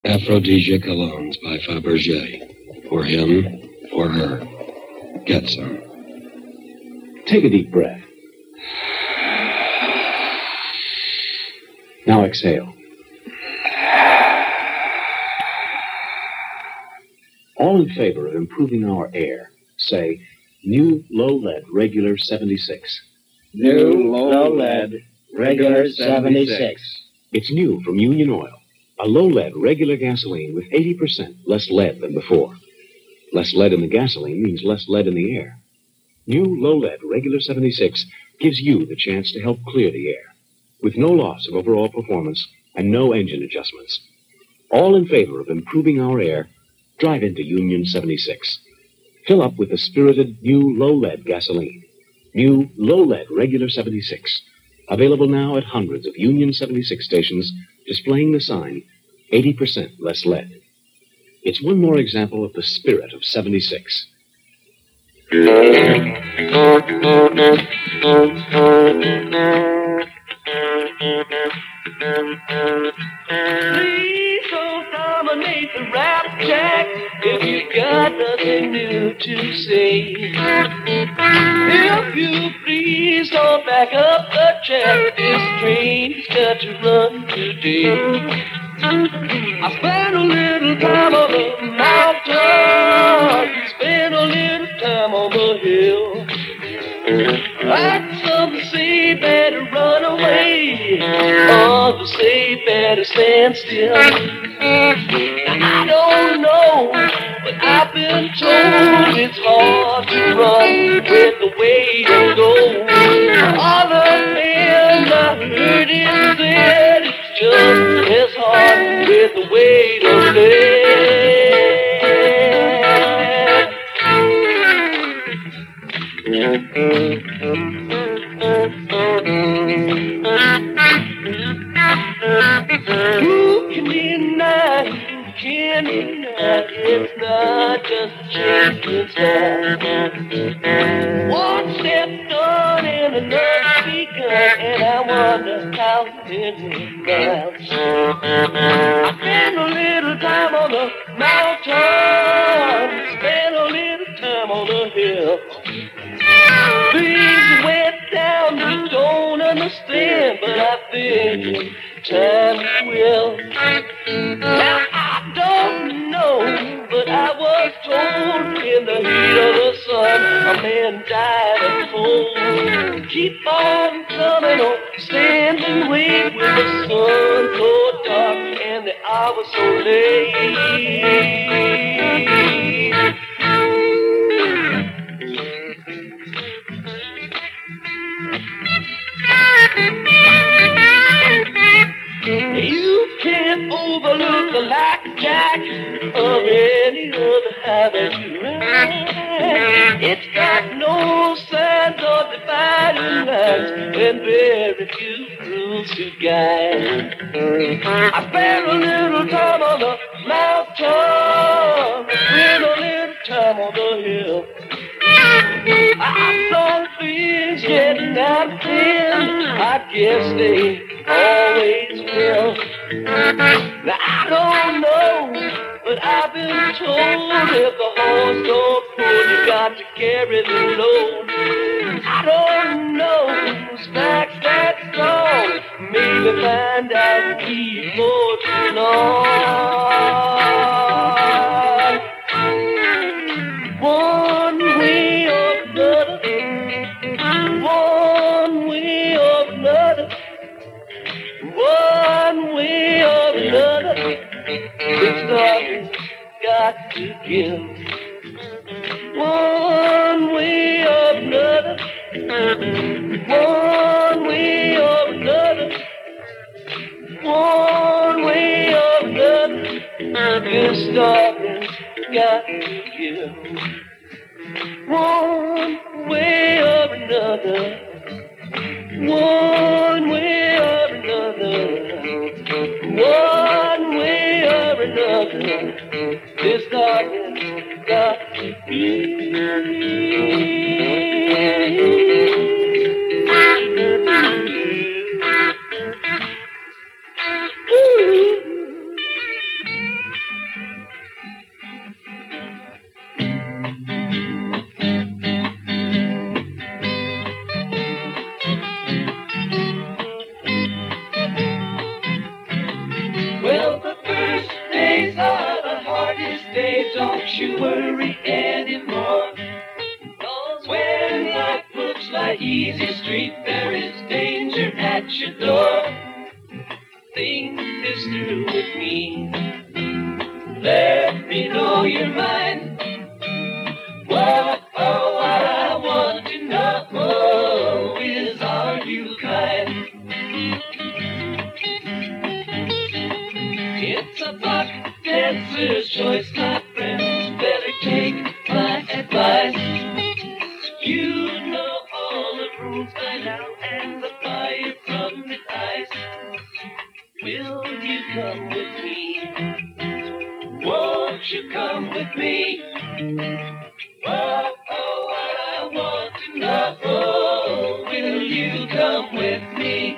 Aphrodisiac colognes by Fabergé. For him, for her. Get some. Take a deep breath. Now exhale. All in favor of improving our air, say, new low-lead regular 76. New low-lead regular 76. It's new from Union Oil. A low-lead regular gasoline with 80% less lead than before. Less lead in the gasoline means less lead in the air. New low-lead regular 76 gives you the chance to help clear the air, with no loss of overall performance and no engine adjustments. All in favor of improving our air, drive into Union 76. Fill up with the spirited new low-lead gasoline. New low-lead regular 76. Available now at hundreds of Union 76 stations displaying the sign, 80% less lead. It's one more example of the spirit of 76. Please don't dominate the rap, Jack, if you got nothing new to say. If you please don't back up the track, this train's got to run today. I spent a little time on the mountain, spent a little time on the hill. Like some say better run away, others say better stand still. I don't know, but I've been told it's hard to run with the way to go. Other men I heard it said it's just as hard with the way to live. Who can deny, who can deny, it's not just a change inside. One step done and another begun, and I wonder how many miles. I spent a little time on the mountain, spent a little time on the hill. Things went down you don't understand, but I think time you will. Now I don't know, but I was told in the heat of the sun a man died of cold. Keep on coming on, stand and wait with the sun so dark and the hour so late. You can't overlook the blackjack of any other habit you ride. It's got no signs of dividing lines and very few rules to guide. I spent a little time on the mountain, spent a little time on the hill. I saw things getting out of hand. I guess they always will. Now I don't know, but I've been told if the horse don't pull, you got to carry the load. I don't know whose back's that strong. Maybe find out before too long. One way or another, one way or another, one way or another, it's always got to give. One way or another, one way or another, one way or another, this darkness got to give. One way or another, one way or another, one way or another, this darkness got to be. These are the hardest days, don't you worry anymore. 'Cause when life looks like easy street, there is danger at your door. Think this through with me. Let me know your mind. What I want to know is, are you kind? It's a buck dancer's choice, my friends. Better take my advice. You know all the rules by now, and the fire from the ice. Will you come with me? Won't you come with me? What I want to know. Will you come with me?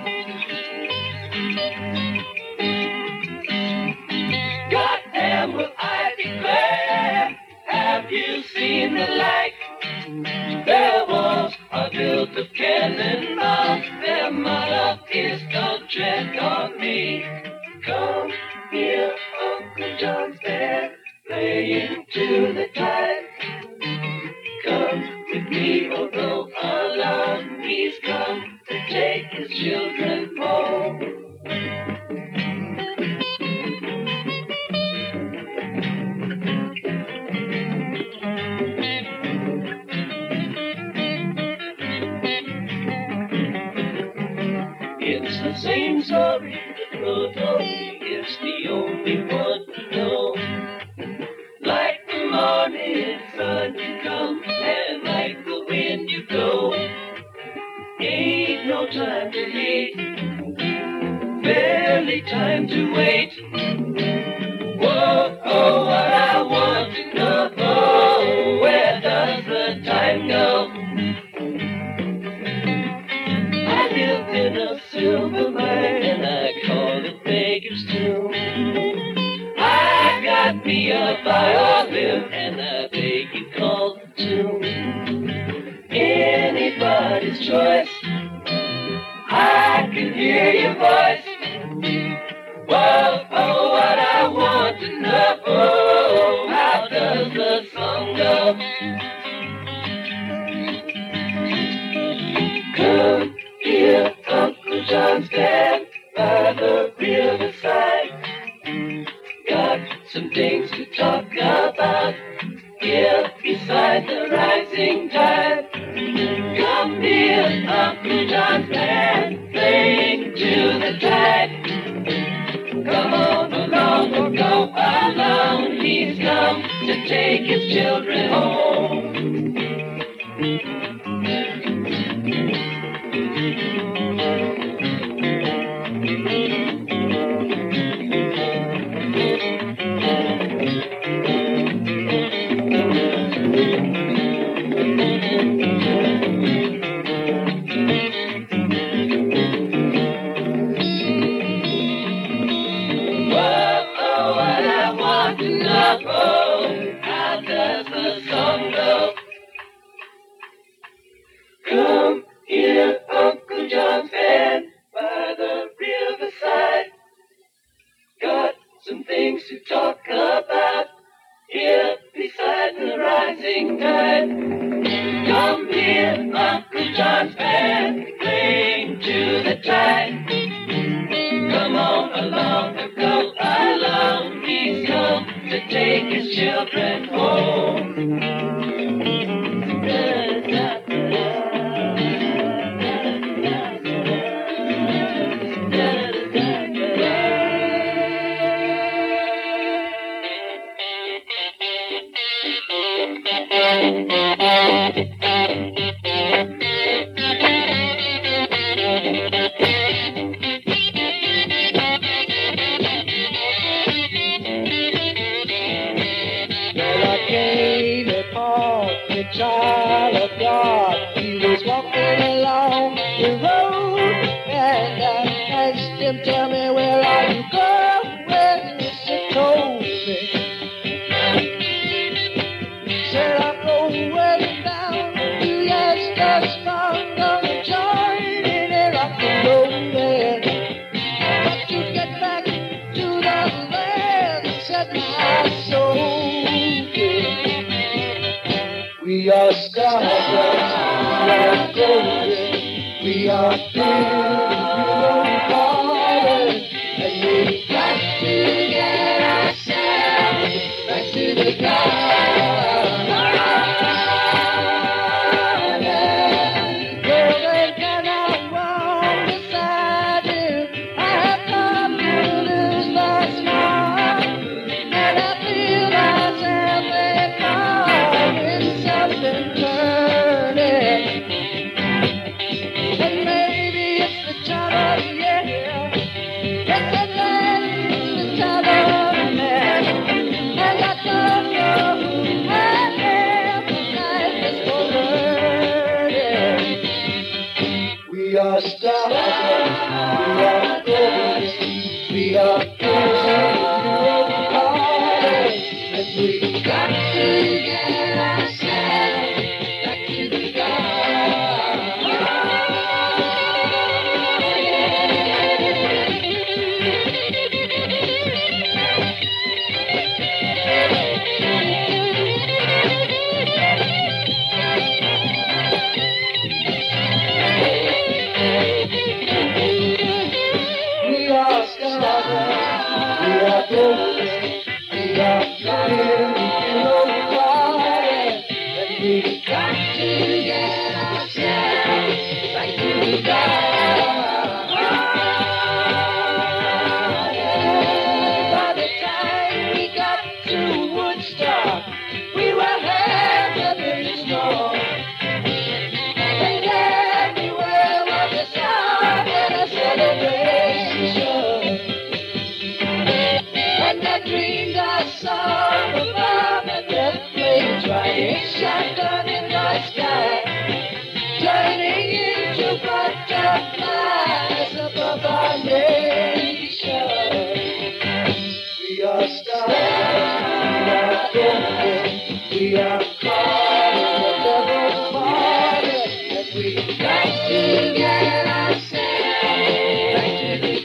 Goddamn, will I declare, have you seen the light? Their walls are built of cannonballs, their motto is don't tread on me. Come here, Uncle John's band, playing to the tide. Come with me or go alone, he's come to take his children home. It's the same story that Flo told me, it's the only one to know. Like the morning sun you come, and like the wind you go. Ain't no time to hate, barely time to wait. Whoa, what I want to know, where does the time go? I lived in a silver mine, and I called it Baker's Tomb. I got me a violin, and I beg you call the tune. Anybody's choice, I can hear your voice. Whoa, what I want to know, how does the song go? Come here, Uncle John's band, by the riverside. Got some things to talk about here beside the rising tide. Come here, Uncle John's band, playing to the tide. Come on along or go alone, he's come to take his children home. How does the song go? Come here, Uncle John's band, by the riverside. Got some things to talk about here beside the rising tide. Come here, Uncle John's band, playing to the tide. Come on along or go alone, he's come to take his children home. Child of God, he was walking along the road, and I asked him, tell me, where are you going? He told me. Said, I'm going down to Lester's farm, gonna join in a rock and roll band. But to get back to the land, said stardust, we are golden, we are beautiful colors, and we got to get ourselves back to the garden. Golden, can I walk beside you? I have come to lose my smile, and I feel myself in something burning. And maybe it's the time of year. Yes, it's the time of man. And I don't know who I am, but life is for learning. We are stars, we are golden, we are beautiful colors, and we got to get ourselves back to the We are stars, we are golden, we are beautiful colors, and we got to get ourselves back to the garden. By the time we got to Woodstock, we were heavily strong. And everywhere was a song and a celebration. And I dreamed I saw above a death plane trying shotgun in the sky, turning into butterflies above our nation. We are stars, we are golden, we are caught in the devil's fire, and we got to get ourselves back to the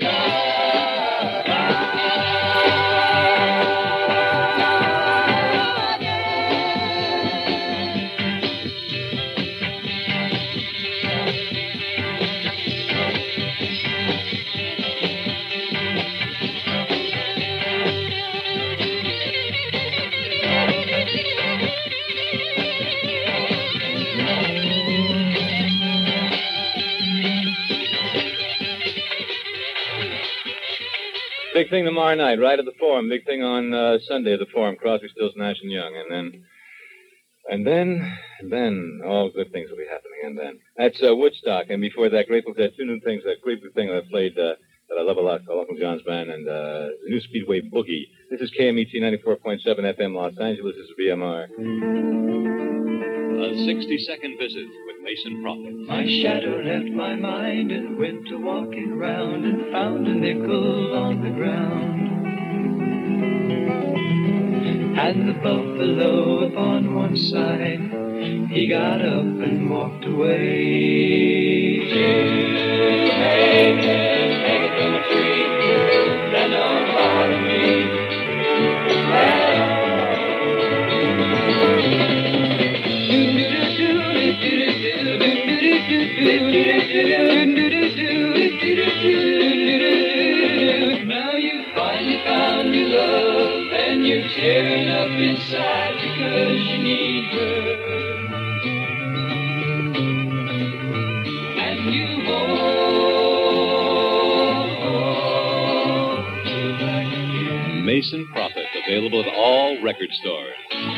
Big thing tomorrow night, right at the Forum. Big thing on Sunday at the Forum, Crosby, Stills, Nash and Young. And then, all good things will be happening. And then, that's Woodstock. And before that, Grateful Dead, two new things. That Grateful thing that I played, that I love a lot, called Uncle John's Band, and the New Speedway Boogie. This is KMET 94.7 FM Los Angeles. This is BMR. A 60-second visit with Mason Prophet. My shadow left my mind and went to walking round and found a nickel on the ground. And the buffalo upon one side, he got up and walked away. Hey, hang it from a tree, that don't bother me. Now you finally found your love, and you're tearing up inside because you need her. And you won't. Mason Prophet, available at all record stores.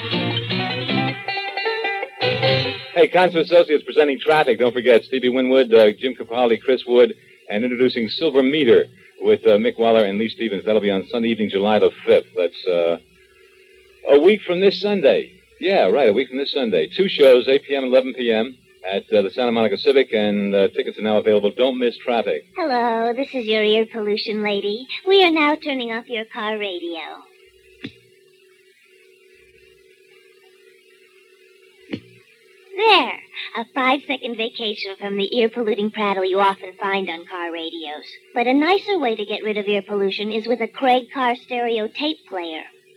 Hey, Concert Associates presenting Traffic. Don't forget, Stevie Winwood, Jim Capaldi, Chris Wood, and introducing Silver Meter with Mick Waller and Lee Stevens. That'll be on Sunday evening, July the 5th. That's a week from this Sunday. Yeah, right, a week from this Sunday. Two shows, 8 p.m. and 11 p.m. at the Santa Monica Civic, and tickets are now available. Don't miss Traffic. Hello, this is your ear pollution lady. We are now turning off your car radio. There, a 5-second vacation from the ear-polluting prattle you often find on car radios. But a nicer way to get rid of ear pollution is with a Craig car stereo tape player.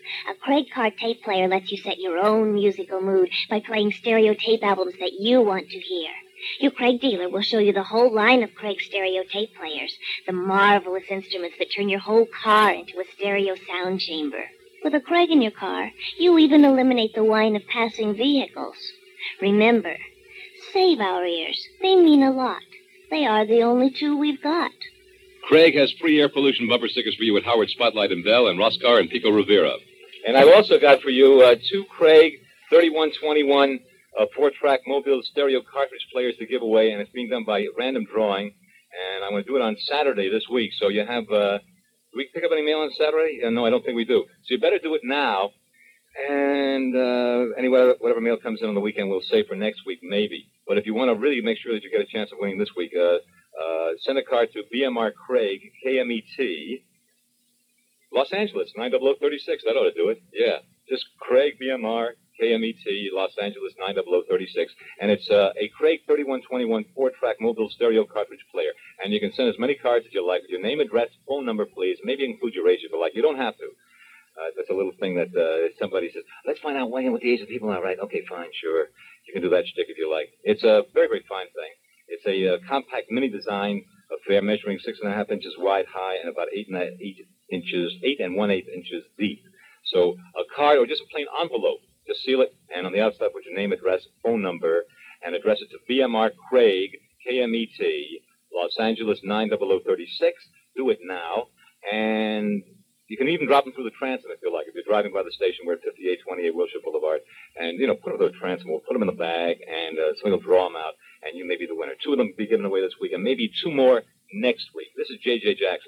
A Craig Card tape player lets you set your own musical mood by playing stereo tape albums that you want to hear. Your Craig dealer will show you the whole line of Craig stereo tape players, the marvelous instruments that turn your whole car into a stereo sound chamber. With a Craig in your car, you even eliminate the whine of passing vehicles. Remember, save our ears. They mean a lot. They are the only two we've got. Craig has free air pollution bumper stickers for you at Howard Spotlight and Bell and Roscar and Pico Rivera. And I've also got for you two Craig 3121 4-track mobile stereo cartridge players to give away, and it's being done by random drawing. And I'm going to do it on Saturday this week. So you have, do we pick up any mail on Saturday? No, I don't think we do. So you better do it now. And whatever mail comes in on the weekend, we'll save for next week, maybe. But if you want to really make sure that you get a chance of winning this week, send a card to BMR Craig, KMET, Los Angeles, 90036. That ought to do it. Yeah. Just Craig, BMR, KMET, Los Angeles, 90036. And it's a Craig 3121 4-track mobile stereo cartridge player. And you can send as many cards as you like with your name, address, phone number, please. Maybe include your age if you like. You don't have to. That's a little thing that somebody says, let's find out what the age of people are, right? Okay, fine, sure. You can do that shtick if you like. It's a very, very fine thing. It's a compact mini design affair measuring 6.5 inches wide, high, and about 8 1/8 inches deep. So a card or just a plain envelope, just seal it, and on the outside put your name, address, phone number, and address it to BMR Craig, KMET, Los Angeles, 90036. Do it now, and you can even drop them through the transom if you like. If you're driving by the station, we're at 5828 Wilshire Boulevard, and, put them through the transom. We'll put them in the bag, and somebody will draw them out, and you may be the winner. 2 of them will be given away this week, and maybe 2 more next week. This is J.J. Jackson.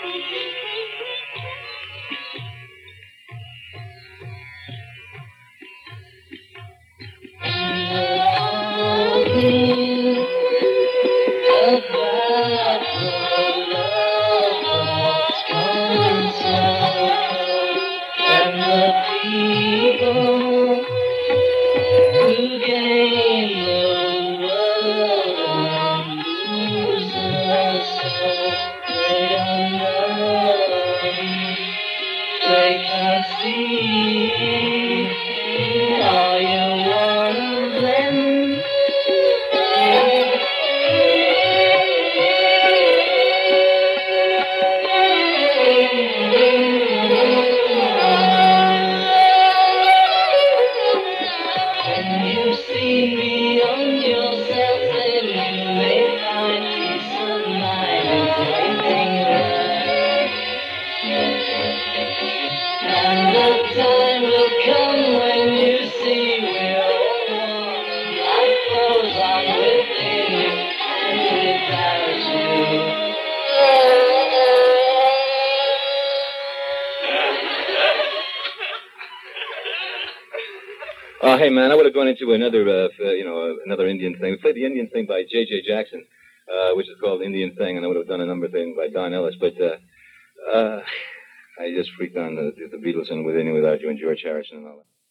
Oh, hey, man, I would have gone into another, another Indian thing. We played the Indian thing by J.J. Jackson, which is called Indian Thing, and I would have done a number thing by Don Ellis, but I just freaked on the Beatles and With In and Without You and George Harrison and all that.